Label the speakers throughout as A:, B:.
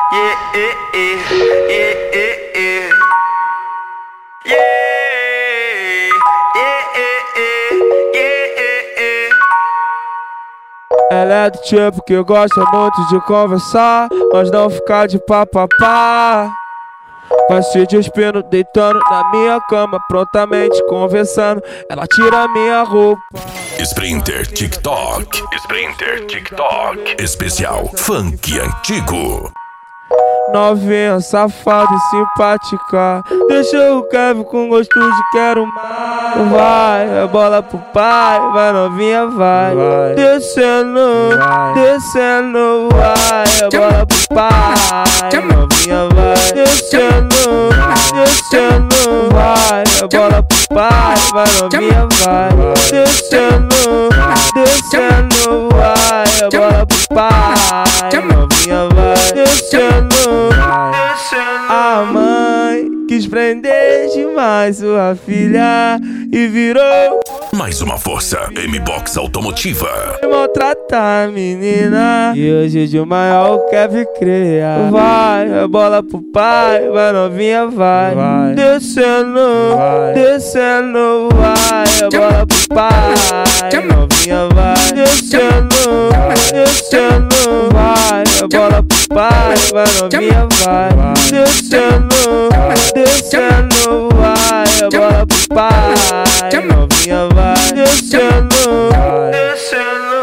A: Ela é do tipo que gosta muito de conversar, mas não ficar de papapá. Vai se despindo, deitando na minha cama, prontamente conversando. Ela tira minha roupa.
B: Sprinter TikTok. Especial Funk Antigo.
A: Novinha, safada e simpática, deixa o Kevin com gosto de quero mais. Vai, bola pro pai, vai novinha, vai. Descendo, descendo, vai, bola pro pai, novinha, vai. Descendo, descendo, vai, bola pro pai, vai novinha, vai. Descendo, descendo, vai, bola pro pai, novinha, vai. Descendo. A mãe quis prender demais sua filha e virou
B: Mais uma força, M-Box Automotiva.
A: maltratar a menina. E hoje de maior quer criar. Vai, bola pro pai, vai novinha, vai. Descendo, descendo, vai, bola pro pai, novinha, vai. Descendo, descendo, vai, bola pro pai, vai novinha, vai. Descendo, descendo, vai, bola pro pai, novinha, vai. Descendo, descendo.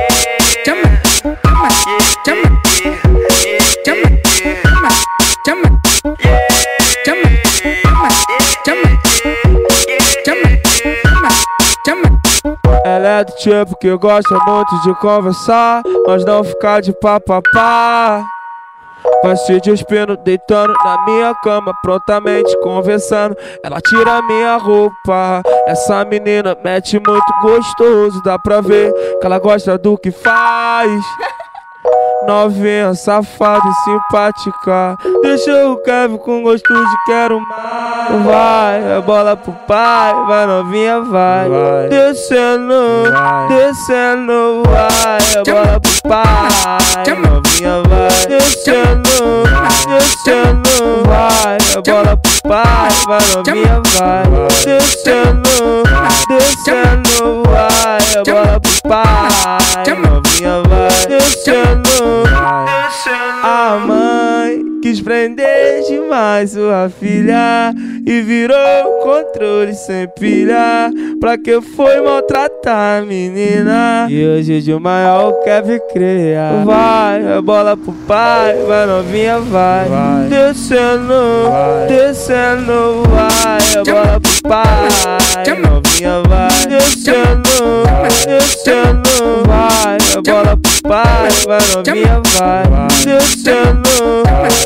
A: Ela é do tipo que gosta muito de conversar, mas não ficar de papapá. Vai se despindo, deitando na minha cama, prontamente conversando. Ela tira minha roupa. Essa menina mete muito gostoso, dá pra ver que ela gosta do que faz. Novinha, safada e simpática, deixa o Kevin com gosto de quero mais. Vai, bola pro pai, vai novinha, vai. Descendo, descendo, vai, bola pro pai, novinha, vai. Descendo, descendo, vai, bola pro pai, vai novinha, vai. Descendo, descendo, vai, bola pro pai, novinha, vai. Descendo. A mãe quis prender demais sua filha e virou controle sem pilha. Pra que foi maltratar a menina? E hoje de maior quer criar. Vai, bola pro pai, vai novinha, vai. Descendo, descendo, vai, bola pro pai, novinha, vai. Descendo, descendo, vai, bola pro pai, vai novinha, vai. Descendo,